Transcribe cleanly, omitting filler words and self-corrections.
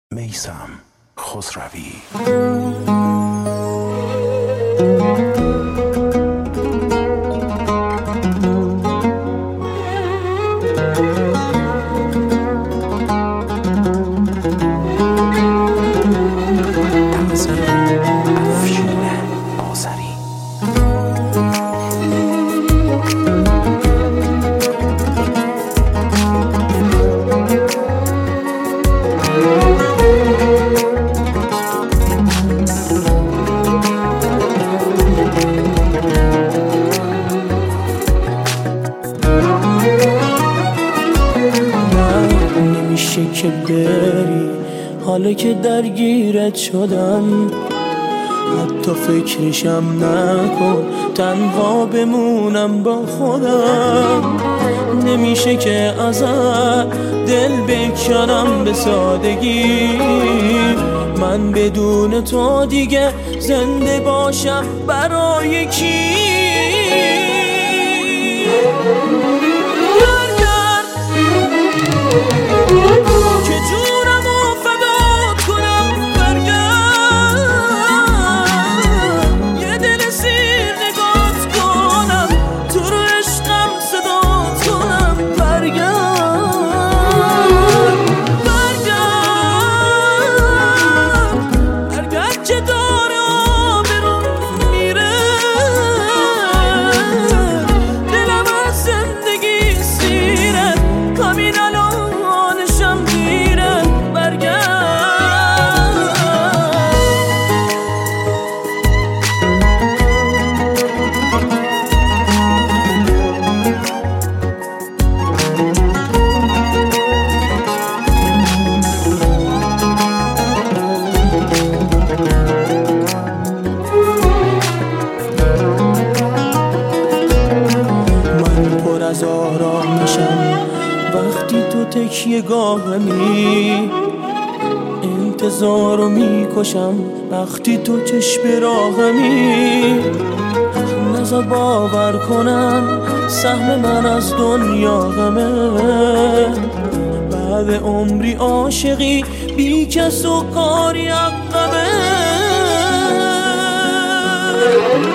میثم خسروی. نمیشه که بری حالا که درگیرت شدم، حتی فکرشم نکن تنها بمونم با خودم. نمیشه که ازت دل بکنم به سادگی، من بدون تو دیگه زنده باشم برای کی؟ که جونمو فدات کنم، برگرد یه دل سیر نگات کنم، تو رو عشقم صدات کنم، برگرد که داره آبرون میره، دلم از زندگی سیره، همین از آرامشم وقتی تو تکیه گاهمی، انتظارو میکشم وقتی تو چشم راهمی. نزار باور کنم سهم من از دنیا غمه، بعد عمری عاشقی بی کس و کاری عقبه.